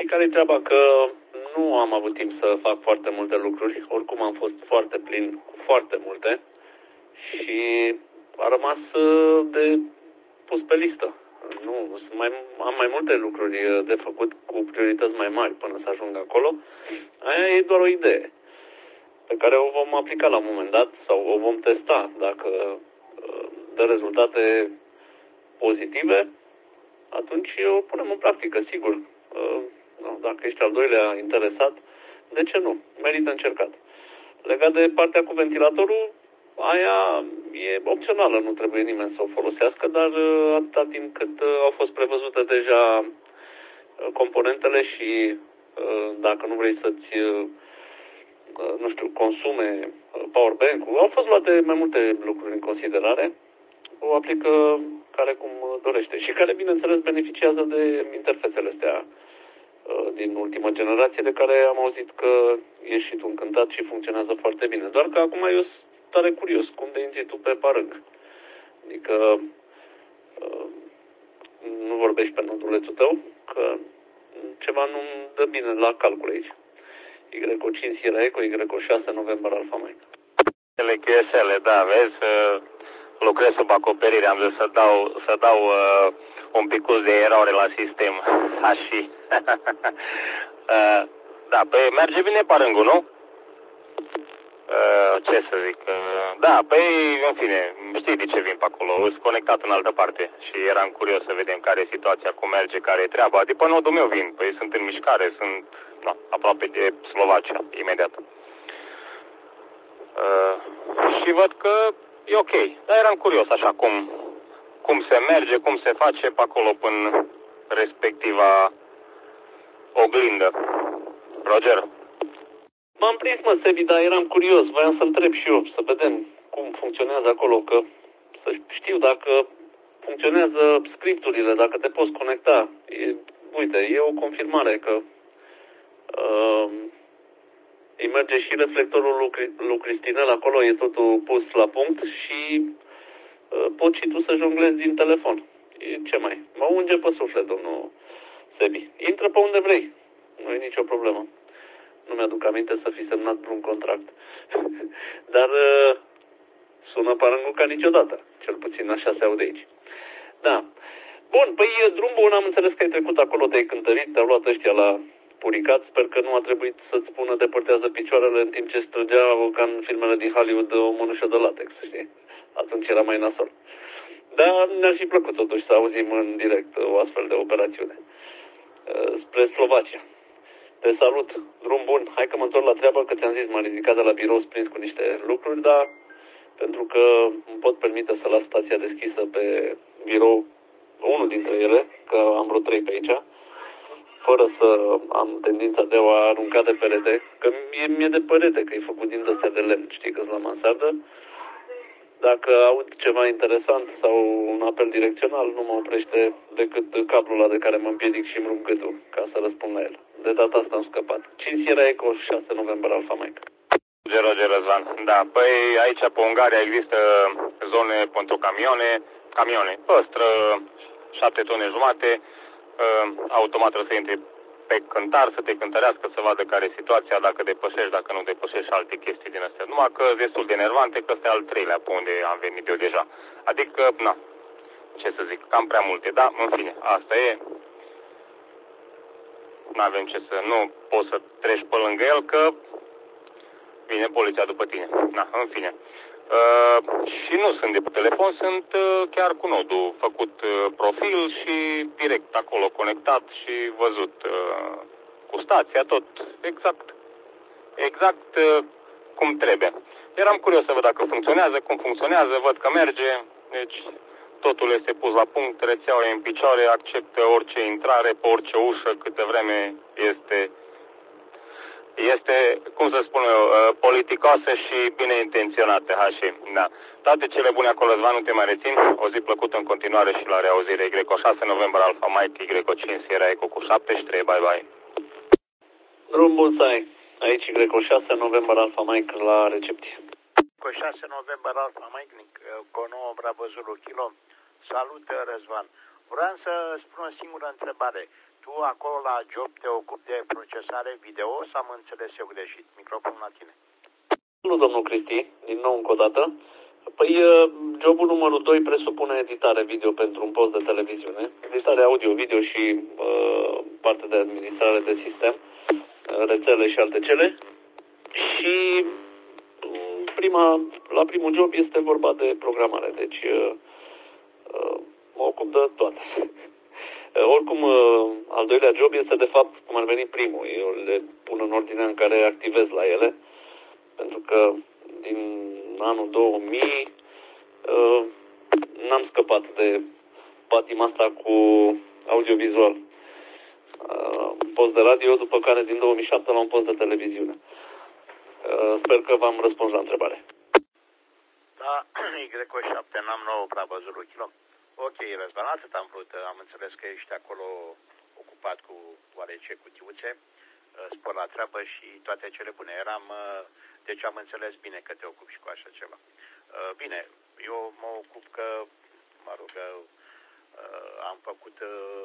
Și care-i treaba? Că nu am avut timp să fac foarte multe lucruri. Oricum am fost foarte plin cu foarte multe. Și a rămas de pus pe listă. Nu, am mai multe lucruri de făcut cu priorități mai mari până să ajung acolo. Aia e doar o idee pe care o vom aplica la un moment dat sau o vom testa. Dacă dă rezultate pozitive, atunci o punem în practică, sigur. Dacă ești al doilea interesat, de ce nu? Merită încercat. Legat de partea cu ventilatorul, aia e opțională, nu trebuie nimeni să o folosească, dar atâta timp cât au fost prevăzute deja componentele și dacă nu vrei să-ți, nu știu, consume powerbank-ul, au fost luate mai multe lucruri în considerare, o aplică care cum dorește și care, bineînțeles, beneficiază de interfețele astea din ultima generație, de care am auzit că ești și tu încântat și funcționează foarte bine. Doar că acum eu sunt tare curios cum de intri tu pe parâng. Adică nu vorbești pe nodulețul tău, că ceva nu-mi dă bine la calcul aici. Y5 Sierra Echo, Y6 November Alpha Mike. QSL, da, vezi, lucrez sub acoperire, am zis să dau un picuț de eroare la sistem. Așa. Da, păi merge bine parângul, nu? Ce să zic? Da, păi, în fine, știi de ce vin pe acolo. Sunt conectat în altă parte și eram curios să vedem care e situația, cum merge, care e treaba. De pe nodul meu vin, păi sunt în mișcare, sunt aproape de Slovacia, imediat. Și văd că e ok, dar eram curios așa cum se merge, cum se face pe acolo până respectiva oglindă. Roger? M-am prins, mă, Sebi, dar eram curios. Voiam să întreb și eu, să vedem cum funcționează acolo, că să știu dacă funcționează scripturile, dacă te poți conecta. Uite, e o confirmare că îi merge și reflectorul lui Cristinel acolo, e totul pus la punct și poți și tu să jonglezi din telefon. Ce mai? Mă unge pe suflet, domnul Sebi. Intră pe unde vrei. Nu e nicio problemă. Nu mi-aduc aminte să fi semnat vreun contract. Dar sună parângul ca niciodată. Cel puțin așa se aude aici. Da. Bun, păi drum bun, am înțeles că ai trecut acolo, te-ai cântărit, te-au luat ăștia la puricat. Sper că nu a trebuit să-ți spună depărtează picioarele în timp ce strângea ca în filmele din Hollywood o mânușă de latex, știi? Atunci era mai nasol. Dar ne-ar fi plăcut totuși să auzim în direct o astfel de operațiune. Spre Slovacia. Te salut, drum bun, hai că mă întorc la treabă, că ți-am zis, m-am ridicat de la birou prins cu niște lucruri, dar pentru că îmi pot permite să las stația deschisă pe birou, unul dintre ele, că am vreo 3 pe aici, fără să am tendința de a arunca de perete, că mi-e de perete, că e făcut din astea de lemn, știi, că-s la mansardă. Dacă aud ceva interesant sau un apel direcțional, nu mă oprește decât cablul ăla de care mă împiedic și îmi rup gâtul ca să răspund la el. De data asta am scăpat. 5 Sierra Echo, 6 November Alpha Mike. Roger Răzvan. Da, păi aici pe Ungaria există zone pentru camioane, păstră 7 tone jumate, automat trebuie să intri pe cântar, să te cântărească, să vadă care e situația, dacă depășești, dacă nu depășești și alte chestii din astea. Numai că destul de enervante, că ăsta e al treilea pe unde am venit eu deja. Adică, ce să zic, cam prea multe, da, în fine, asta e. N-avem ce să, nu poți să treci pe lângă el, că vine poliția după tine. În fine. Și nu sunt de pe telefon, sunt chiar cu nodul făcut profil și direct acolo conectat și văzut cu stația, tot exact cum trebuie. Eram curios să văd dacă funcționează, cum funcționează, văd că merge, deci totul este pus la punct, rețeaua e în picioare, acceptă orice intrare pe orice ușă, câtă vreme este, cum să spun eu, politicoasă și bine intenționată, da. Toate cele bune acolo, Zvan, nu te mai rețin. O zi plăcută în continuare și la reauzire. Y6 November Alpha Mike, Y5 Sierra Echo cu 73, bye bye. Drum bun să ai. Aici Y6 November Alpha Mike la recepție. Y6 November Alpha Mike, Cono Bravo Zulu Kilo. Salut, Răzvan. Vreau să spun o singură întrebare. Tu acolo la job te ocupi de procesare video sau am înțeles eu greșit? Microfonul la tine. Nu, domnul Cristi, din nou încă o dată. Păi, jobul numărul 2 presupune editare video pentru un post de televiziune, editare audio, video și parte de administrare de sistem, rețele și alte cele. Și la primul job este vorba de programare, deci mă ocup de toate. Oricum, al doilea job este de fapt cum ar veni primul. Eu le pun în ordinea în care activez la ele, pentru că din anul 2000 n-am scăpat de patima asta cu audiovizual. Post de radio, după care din 2007 la un post de televiziune. Sper că v-am răspuns la întrebare. Da, Y7, n-am nou prea văzut kilo. Ok, Răzvan, atât am vrut. Am înțeles că ești acolo ocupat cu oarece cutiuțe, spor la treabă și toate cele bune. Deci am înțeles bine că te ocupi și cu așa ceva. Bine, eu mă ocup că, mă rog, am făcut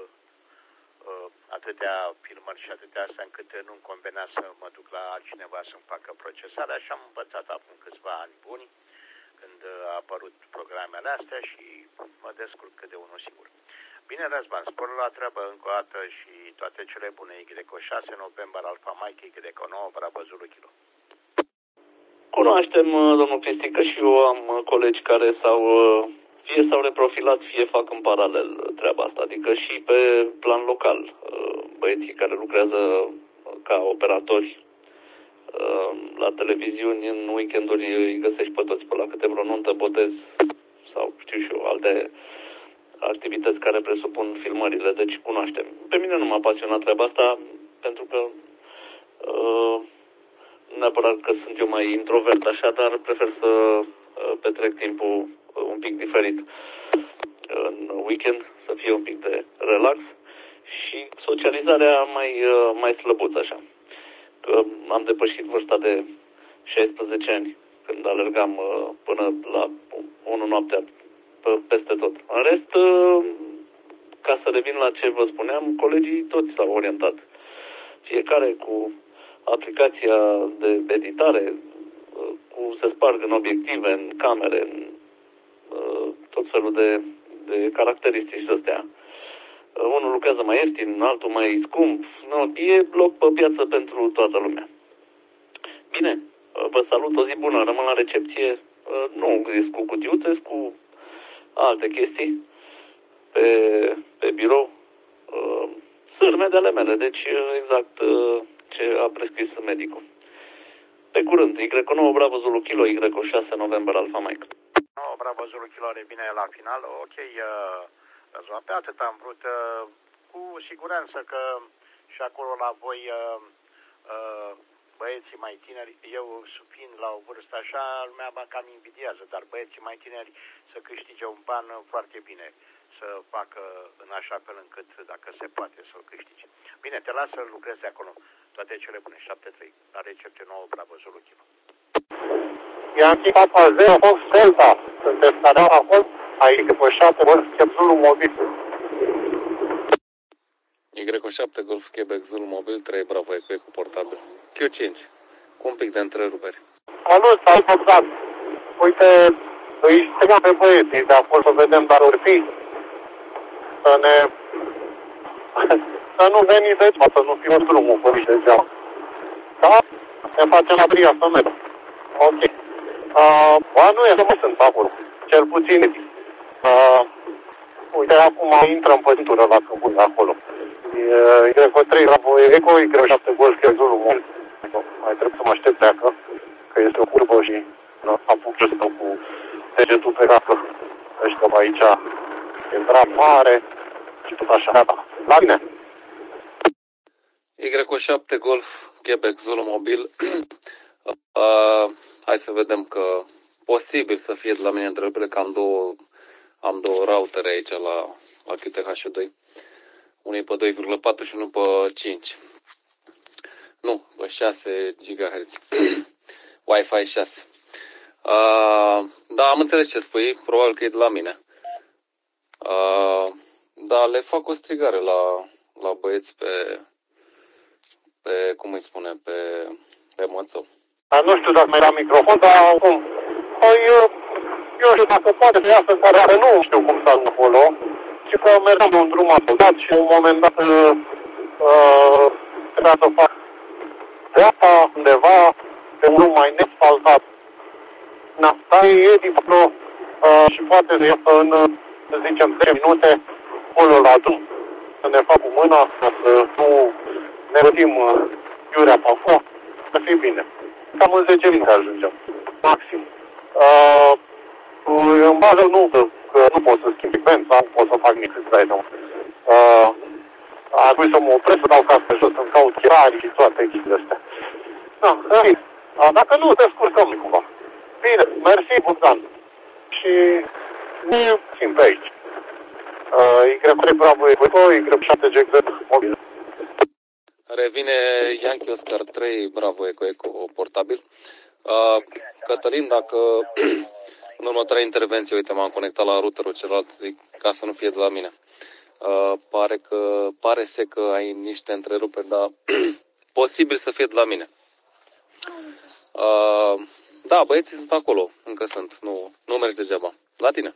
atâtea filmări și atâtea astea încât nu-mi convenea să mă duc la altcineva să-mi facă procesarea și am învățat acum câțiva ani buni când a apărut programele astea și mă descurc cât de unul singur. Bine, Răzvan, spor la treabă încă o dată și toate cele bune. Y6, November, Alfa Mike, Y9, Bravo Zulu Kilo. Cunoaștem, domnul Cristi, că și eu am colegi care fie s-au reprofilat, fie fac în paralel treaba asta. Adică și pe plan local, băieții care lucrează ca operatori la televiziuni, în weekenduri îi găsești pe toți pe la câte vreo nuntă, botez sau știu și eu, alte activități care presupun filmările, deci cunoaștem. Pe mine nu m-a pasionat treaba asta, pentru că neapărat că sunt eu mai introvert așa, dar prefer să petrec timpul un pic diferit. În weekend să fie un pic de relax și socializarea mai slăbuță așa. Că am depășit vârsta de 16 ani când alergam până la 1 noaptea peste tot. În rest, ca să revin la ce vă spuneam, colegii toți s-au orientat. Fiecare cu aplicația de editare, se sparg în obiective, în camere, în tot felul de caracteristici astea. Unul lucrează mai ieftin, altul mai scump. E loc pe piață pentru toată lumea. Bine, vă salut, o zi bună, rămân la recepție. Nu zis cu cutiuțe, cu alte chestii pe birou. Sârme de ale mele, deci exact ce a prescris medicul. Pe curând, Y9 Bravo Zulu Kilo, Y6 November Alfa Mike. No, Bravo Zulu Kilo revine la final. Ok, pe atât am vrut. Cu siguranță că și acolo la voi băieții mai tineri, eu fiind la o vârstă așa, lumea mă cam invidiază, dar băieții mai tineri să câștige un ban foarte bine, să facă în așa fel încât, dacă se poate, să-l câștige. Bine, te las să lucrezi acolo. Toate cele bune. 7-3. La recepție 9, Bravo Zulu Kilo. Yankee Papa 0, Fox Delta. Sunteți care a fost aici după 7 Golf Zulu Mobil. Y7 Golf Quebec Zulu Mobil 3 Bravo Eco cu portabil. Q5. Cu un pic de întreruperi. Salut, ai Bogdan. Uite, îi strigam pe băieții de acolo să vedem dar ori fi. Să nu veni de să nu fie drumul pe nici degeaba. Da? Ne facem la bria să merg. Ok. Nu e, nu sunt acolo. Cel puțin. Uite, acum intră în pădintură la căbuni acolo. Y3 Bravo Eco, Y7 Golf Zulu Mobil. Mai trebuie să mă aștept pleacă, că este o curbă și apuc să stau cu degetul pe racă. Ăștia aici intra mare și tot așa. Gata. La bine. Y7 Golf Quebec Zulu Mobil. Hai să vedem că posibil să fie de la mine întrebările că am două routere aici la QTH2. Unul pe 2,4 și unul pe 5. Nu, pe 6 GHz. Wi-Fi 6. Da, am înțeles ce spui. Probabil că e de la mine. Da, le fac o strigare la băieți pe cum îi spune, pe mățău. Nu știu dacă mai era microfon, dar cum? Păi, eu știu dacă poate să iasă care nu știu cum s-a acolo, și că mergeam pe un drum asfaltat și în un moment dat trebuia să fac dreapta undeva pe un drum mai neasfaltat. Dar e dincolo și poate să iasă în, să zicem, 10 minute acolo la drum. Să ne fac cu mâna, ca să nu ne rătim iurea pe foc, să fie bine. Cam în 10 minute ajungem, maxim. În bază nu, că nu pot să schimb frecvența, nu pot să fac nici cât dai. Ar trebui să mă opresc, să dau casă pe jos, să-mi caut chiari și toate chestiile astea. Da, dacă nu, descurcăm cumva. Bine, mersi, Bogdan. Și ne țin pe aici. Y3 Bravo Eco, Y7GZ mobil. Revine Yankee Oscar 3 Bravo Eco portabil. Cătălin, dacă în următoarea intervenție, uite, m-am conectat la routerul celălalt, zic, ca să nu fie de la mine. Pare că ai niște întreruperi, dar posibil să fie de la mine. Da, băieții sunt acolo, încă sunt, nu mergi degeaba. La tine.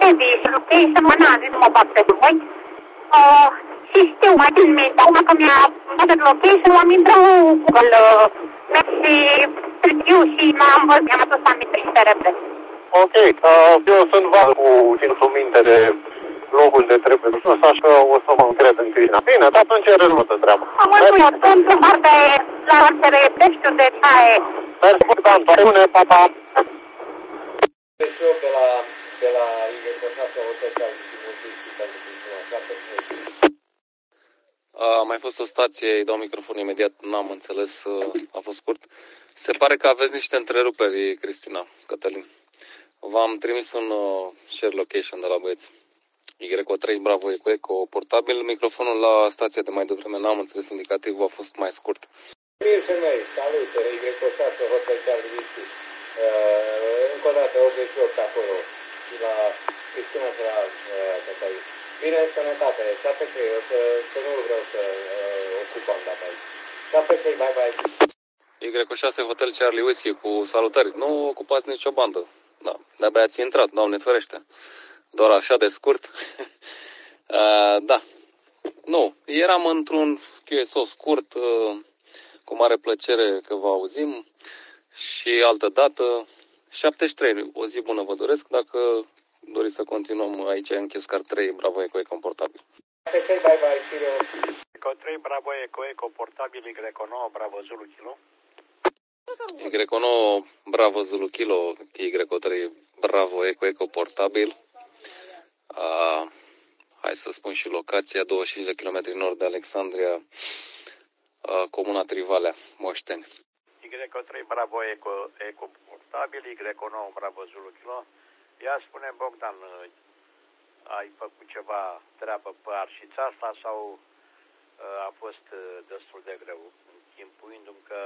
Nu mă bag pe voi. Și știu mai bine, dar una că mi-a dat location, am intrat în Google Maps și târziu și mi-am adus aminte și repede. Ok, eu sunt vag cu ținutul minte de locul de trebuie dus, așa că o să mă încred în Cristina. Bine, dar atunci e rezolvată treaba. Am mulțumit, sunt în parte la orice știu de ce. Mersi, Bogdan, toate bune, papa. Deci eu de la Y6 Hotel și mulțumesc pentru Cristina. A mai fost o stație, îi dau microfonul imediat, n-am înțeles, a fost scurt. Se pare că aveți niște întreruperi, Cristina, Cătălin. V-am trimis un share location de la băieți. Y3 Bravo Eco portabil. Microfonul la stația de mai devreme, n-am înțeles indicativul, a fost mai scurt. Salut, Y6 Hotel Charlie Whiskey. Încă o dată, 88 acolo. Și la Cristina și la Cătălin. Bine, în sănătate, 7-3, să nu vreau să ocupăm data aici. 7-3, bye-bye. Y6 Hotel Charlie Whiskey cu salutări. Nu ocupați nicio bandă. Da, de-abia ați intrat, Doamne ferește. Doar așa de scurt. Da. Nu, eram într-un QSO scurt, cu mare plăcere că vă auzim. Și altă dată, 73, o zi bună vă doresc, dacă doriți să continuăm aici în Oscar 3 Bravo Eco portabil. 7-3, bye-bye, serios. Eco 3 Bravo Eco portabil Y9 Bravo Zulu Kilo. Y9 Bravo Zulu Kilo, Y3 Bravo Eco portabil. Hai să spun și locația, 25 de km nord de Alexandria, comuna Trivalea, Moșteni. Y3 Bravo Eco portabil, Y9 Bravo Zulu Kilo. Ia spune, Bogdan, ai făcut ceva treabă pe arșița asta sau a fost destul de greu? Închipuindu-mi că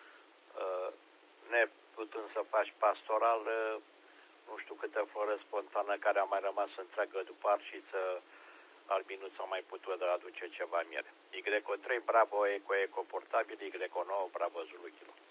neputând să faci pastoral, nu știu câtă floră spontană care a mai rămas întreagă după arșiță, albinuța mai putut aduce ceva miere. Y3 Bravo Eco portabil, Y9 Bravo Zulu Kilo.